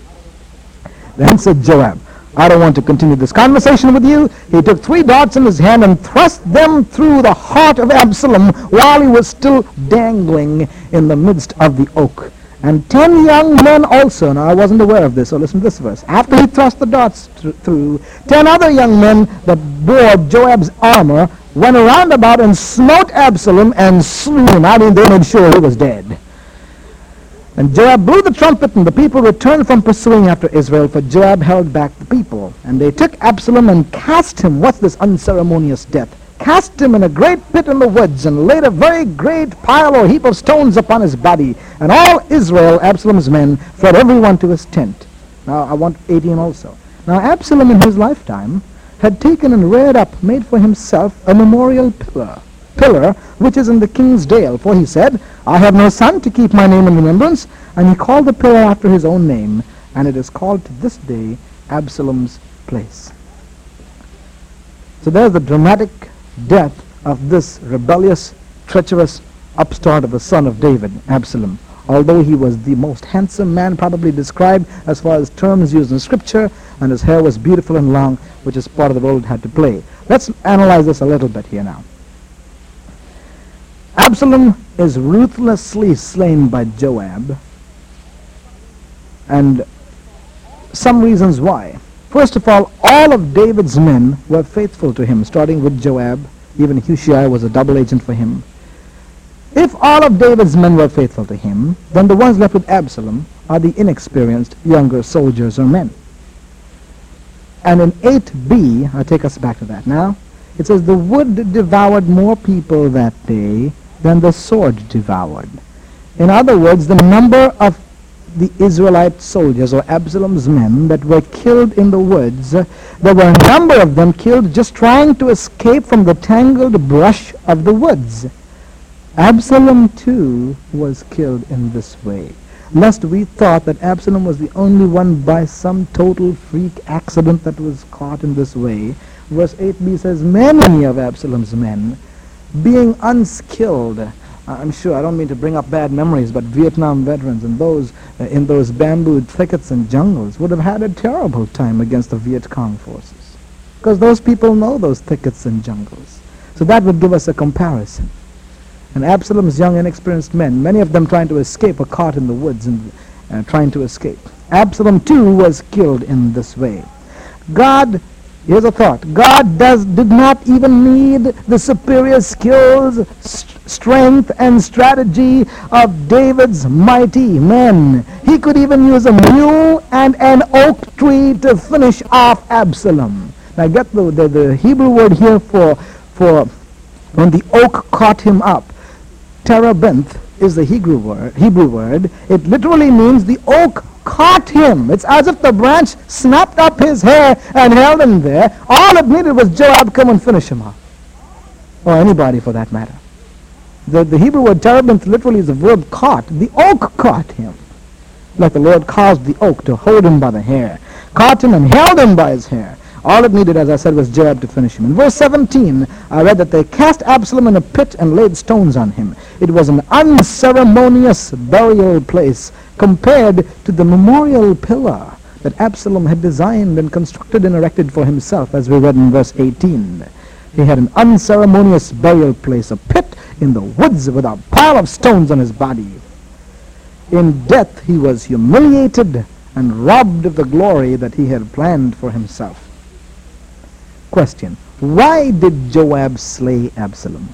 Then said Joab, I don't want to continue this conversation with you. He took three darts in his hand and thrust them through the heart of Absalom while he was still dangling in the midst of the oak. And ten young men also, now I wasn't aware of this, so listen to this verse. After he thrust the darts th- through, ten other young men that bore Joab's armor went around about and smote Absalom and slew him. I mean, they made sure he was dead. And Joab blew the trumpet, and the people returned from pursuing after Israel, for Joab held back the people. And they took Absalom and cast him. What's this unceremonious death? Cast him in a great pit in the woods, and laid a very great pile or heap of stones upon his body. And all Israel, Absalom's men, fled every one to his tent. Now, I want eighteen also. Now, Absalom in his lifetime had taken and reared up, made for himself, a memorial pillar. pillar which is in the king's dale. For he said, I have no son to keep my name in remembrance. And he called the pillar after his own name, and it is called to this day Absalom's place. So there's the dramatic death of this rebellious, treacherous upstart of the son of David, Absalom. Although he was the most handsome man probably described as far as terms used in Scripture, and his hair was beautiful and long, which is part of the role it had to play. Let's analyze this a little bit here now. Absalom is ruthlessly slain by Joab, and some reasons why. First of all, all of David's men were faithful to him, starting with Joab. Even Hushai was a double agent for him. If all of David's men were faithful to him, then the ones left with Absalom are the inexperienced younger soldiers or men. And in eight b, I'll take us back to that now, it says, the wood devoured more people that day than the sword devoured. In other words, the number of the Israelite soldiers or Absalom's men that were killed in the woods, there were a number of them killed just trying to escape from the tangled brush of the woods. Absalom too was killed in this way, lest we thought that Absalom was the only one by some total freak accident that was caught in this way. Verse eight b says, many of Absalom's men, being unskilled, I'm sure, I don't mean to bring up bad memories, but Vietnam veterans and those uh, in those bamboo thickets and jungles would have had a terrible time against the Viet Cong forces, because those people know those thickets and jungles. So that would give us a comparison. And Absalom's young, inexperienced men, many of them trying to escape, were caught in the woods and uh, trying to escape. Absalom too was killed in this way. God, here's a thought, God does did not even need the superior skills, st- strength, and strategy of David's mighty men. He could even use a mule and an oak tree to finish off Absalom. Now get the, the, the Hebrew word here for, for when the oak caught him up. Terebinth is the Hebrew word, Hebrew word. It literally means the oak caught him. It's as if the branch snapped up his hair and held him there. All it needed was Joab come and finish him off. Or anybody for that matter. The, the Hebrew word terebinth literally is the verb caught. The oak caught him. Like the Lord caused the oak to hold him by the hair. Caught him and held him by his hair. All it needed, as I said, was Joab to finish him. In verse seventeen, I read that they cast Absalom in a pit and laid stones on him. It was an unceremonious burial place compared to the memorial pillar that Absalom had designed and constructed and erected for himself, as we read in verse eighteen. He had an unceremonious burial place, a pit in the woods with a pile of stones on his body. In death he was humiliated and robbed of the glory that he had planned for himself. Question: why did Joab slay Absalom?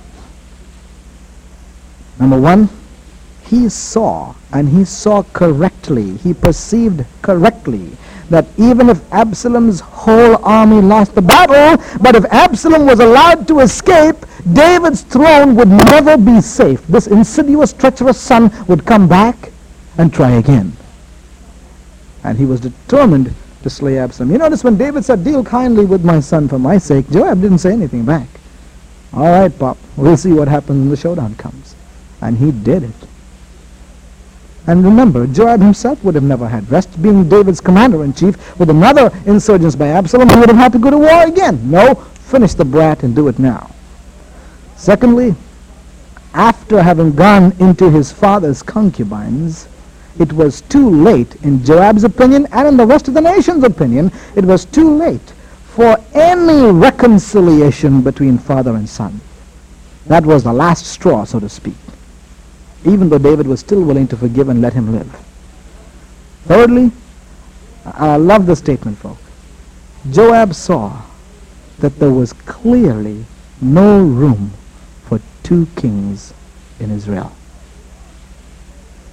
Number one, he saw, and he saw correctly, he perceived correctly, that even if Absalom's whole army lost the battle, but if Absalom was allowed to escape, David's throne would never be safe. This insidious, treacherous son would come back and try again. And he was determined to slay Absalom. You notice when David said, deal kindly with my son for my sake, Joab didn't say anything back. All right, Pop, we'll see what happens when the showdown comes. And he did it. And remember, Joab himself would have never had rest. Being David's commander-in-chief with another insurgence by Absalom, he would have had to go to war again. No, finish the brat and do it now. Secondly, after having gone into his father's concubines, it was too late, in Joab's opinion and in the rest of the nation's opinion, it was too late for any reconciliation between father and son. That was the last straw, so to speak, even though David was still willing to forgive and let him live. Thirdly, I love this statement, folks. Joab saw that there was clearly no room for two kings in Israel.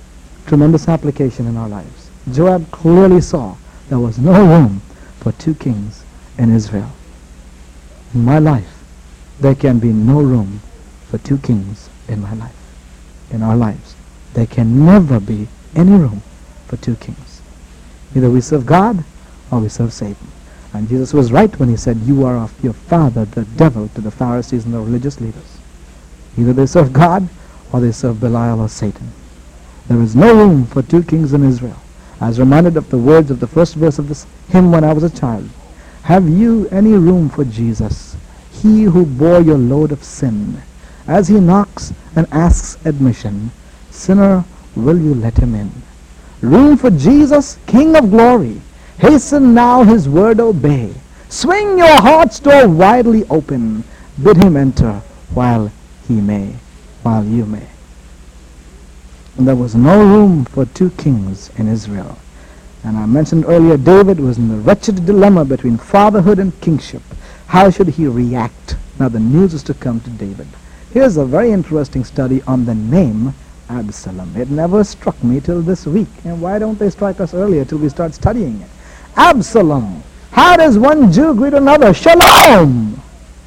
tremendous application in our lives. Joab clearly saw there was no room for two kings in Israel. In my life, there can be no room for two kings in my life. In our lives, there can never be any room for two kings. Either we serve God or we serve Satan. And Jesus was right when he said, you are of your father, the devil, to the Pharisees and the religious leaders. Either they serve God or they serve Belial or Satan. There is no room for two kings in Israel. I was reminded of the words of the first verse of this hymn when I was a child. Have you any room for Jesus, he who bore your load of sin? As he knocks and asks admission, sinner, will you let him in? Room for Jesus, King of glory. Hasten now his word obey. Swing your heart's door widely open. Bid him enter while he may, while you may. And there was no room for two kings in Israel. And I mentioned earlier, David was in the wretched dilemma between fatherhood and kingship. How should he react? Now the news is to come to David. Here's a very interesting study on the name Absalom. It never struck me till this week. And why don't they strike us earlier till we start studying it? Absalom. How does one Jew greet another? Shalom.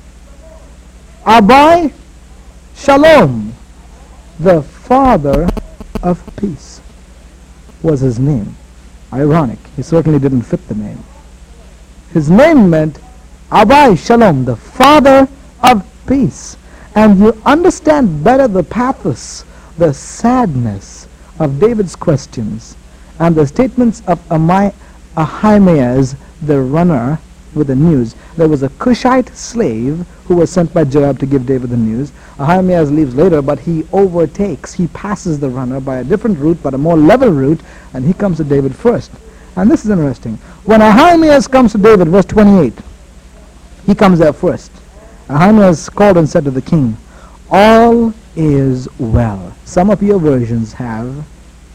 Abai, Shalom. The father of peace was his name. Ironic. He certainly didn't fit the name. His name meant Abai Shalom, the father of peace. And you understand better the pathos, the sadness of David's questions and the statements of Amai, Ahimaaz, the runner with the news. There was a Cushite slave who was sent by Joab to give David the news. Ahimaaz leaves later, but he overtakes, he passes the runner by a different route, but a more level route, and he comes to David first. And this is interesting. When Ahimaaz comes to David, verse twenty-eight, he comes there first. Ahimaaz called and said to the king, all is well. Some of your versions have,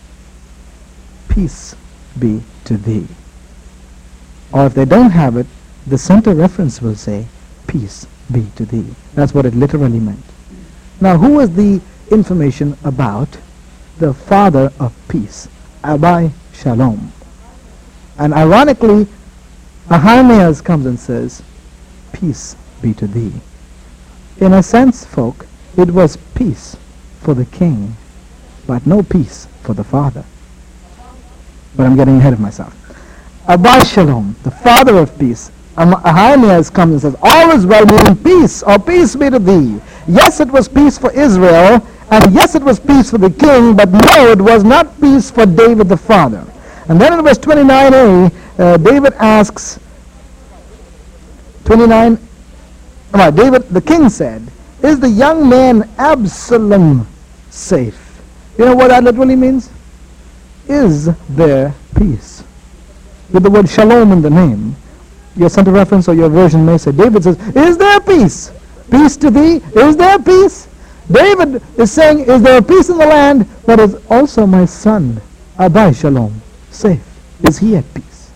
peace be to thee. Or if they don't have it, the center reference will say, peace be to thee. That's what it literally meant. Now, who was the information about? The father of peace, Abai Shalom. And ironically, Ahimaaz comes and says, peace be to thee. In a sense, folk, it was peace for the king, but no peace for the father. But I'm getting ahead of myself. Abai Shalom, the father of peace. Ahimaaz comes and says, all is well, meaning peace, or peace be to thee. Yes, it was peace for Israel, and yes, it was peace for the king, but no, it was not peace for David the father. And then in verse twenty-nine a, uh, David asks, twenty-nine, right, David, the king said, is the young man Absalom safe? You know what that literally means? Is there peace? With the word shalom in the name, your center reference or your version may say, David says, is there peace? Peace to thee? Is there peace? David is saying, is there peace in the land? But is also my son, Abai Shalom, safe? Is he at peace?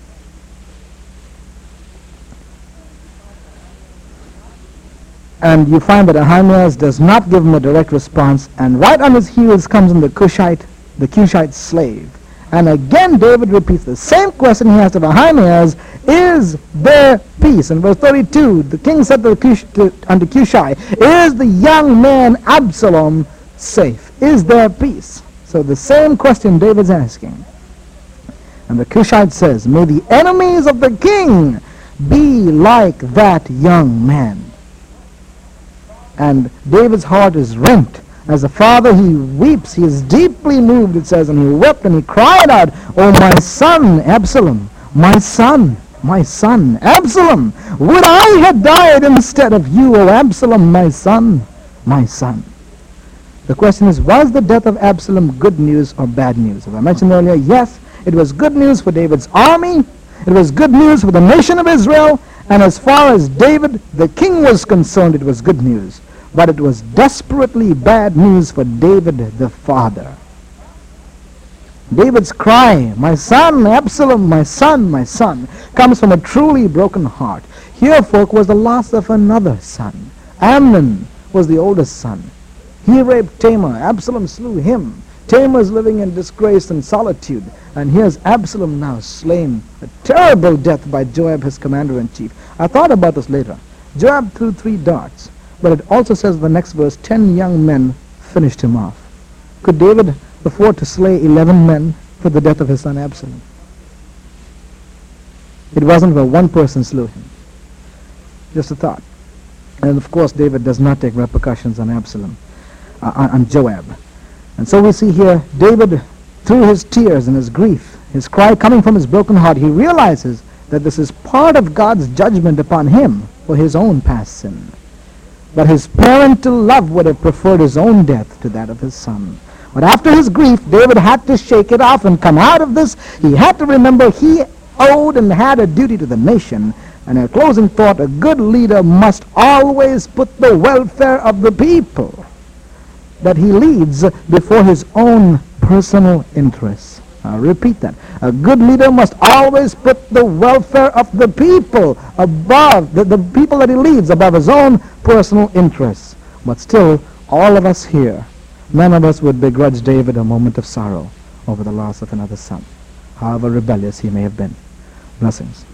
And you find that Ahimaaz does not give him a direct response, and right on his heels comes in the Cushite, the Cushite slave. And again David repeats the same question he asked of Ahimaaz, is there peace? In verse thirty-two, the king said to the Cush, to, unto Cushai, is the young man Absalom safe? Is there peace? So the same question David's asking. And the Cushite says, may the enemies of the king be like that young man. And David's heart is rent. As a father, he weeps. He is deeply moved, it says, and he wept and he cried out, oh, my son, Absalom, my son, my son, Absalom, would I had died instead of you, O Absalom, my son, my son. The question is, was the death of Absalom good news or bad news? As I mentioned earlier, yes, it was good news for David's army. It was good news for the nation of Israel. And as far as David, the king, was concerned, it was good news. But it was desperately bad news for David the father. David's cry, my son, Absalom, my son, my son, comes from a truly broken heart. Here, folk, was the loss of another son. Amnon was the oldest son. He raped Tamar. Absalom slew him. Tamar's living in disgrace and solitude. And here's Absalom now slain. A terrible death by Joab, his commander-in-chief. I thought about this later. Joab threw three darts, but it also says in the next verse, ten young men finished him off. Could David afford to slay eleven men for the death of his son Absalom? It wasn't where one person slew him. Just a thought. And of course, David does not take repercussions on Absalom, uh, on, on Joab. And so we see here, David, through his tears and his grief, his cry coming from his broken heart, he realizes that this is part of God's judgment upon him for his own past sin. But his parental love would have preferred his own death to that of his son. But after his grief, David had to shake it off and come out of this. He had to remember he owed and had a duty to the nation. And a closing thought, a good leader must always put the welfare of the people that he leads before his own personal interests. I'll repeat that. A good leader must always put the welfare of the people above, the, the people that he leads above his own personal interests. But still, all of us here, none of us would begrudge David a moment of sorrow over the loss of another son, however rebellious he may have been. Blessings.